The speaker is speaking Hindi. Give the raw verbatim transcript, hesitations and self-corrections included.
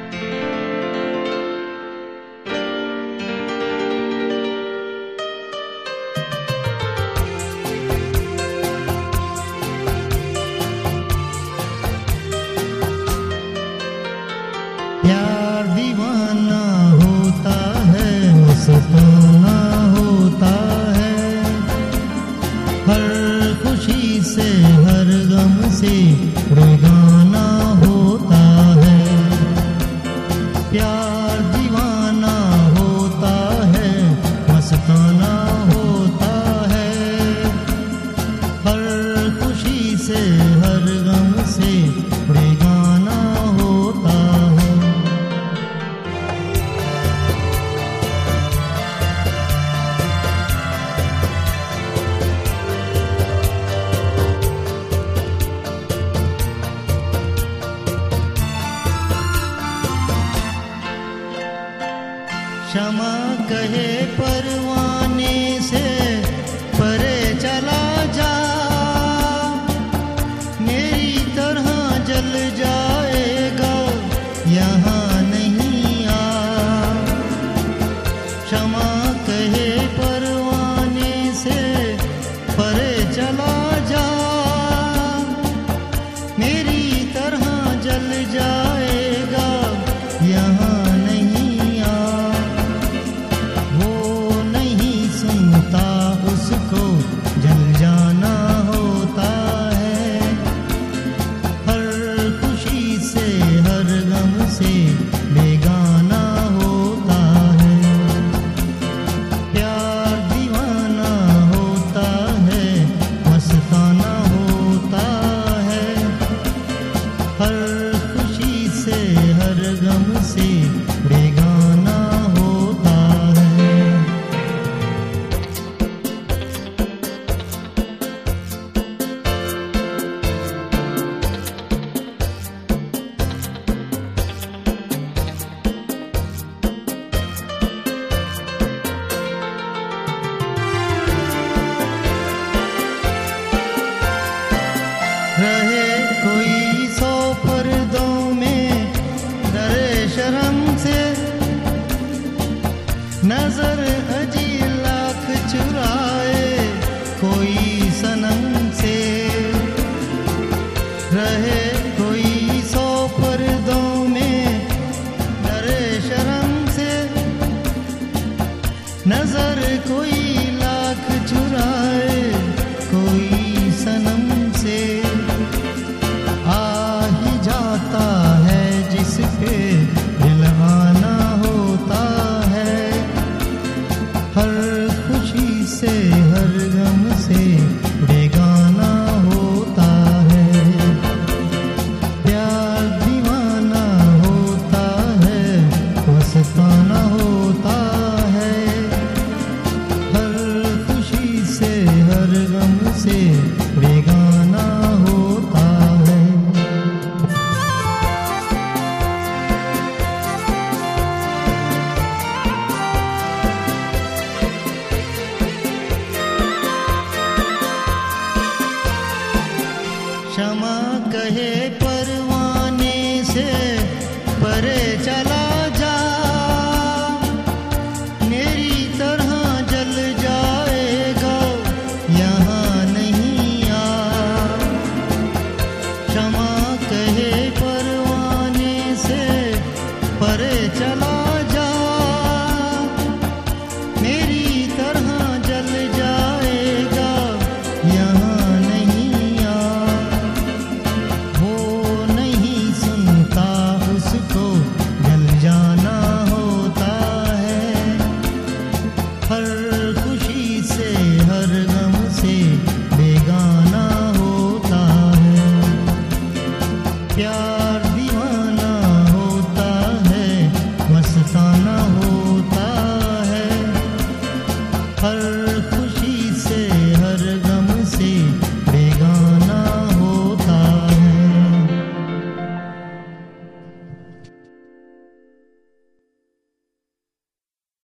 प्यार दीवाना होता है, मस्ताना होता है, हर खुशी से हर गम से बेगाना होता है। प्यार दीवाना होता है, मस्ताना होता है, हर खुशी से हर गम से बेगाना होता है। क्षमा कहे परवाने से परे चला जा, मेरी तरह जल जाएगा यहाँ नहीं आ। क्षमा कहे परवाने से परे चला जा, मेरी तरह जल जाएगा यहाँ उसको जल जाना होता है, हर खुशी से हर गम से बेगाना होता है। प्यार दीवाना होता है, मस्ताना होता है, हर खुशी से हर गम से बेगाना होता है। रहे कोई सौ पर्दों में डरे शर्म से, नजर अजी लाख चुराए कोई सनम से। रहे कोई सौ पर्दों में डरे शर्म से, नजर कोई लाख चुराए कोई सनम से। जाता है जिस पे दिल आना होता है, हर खुशी से हर गम से बेगाना होता है। प्यार दीवाना होता है, मस्ताना होता है, हर खुशी से हर गम से बेगाना होता है। क्षमा कहे परवाने से परे चला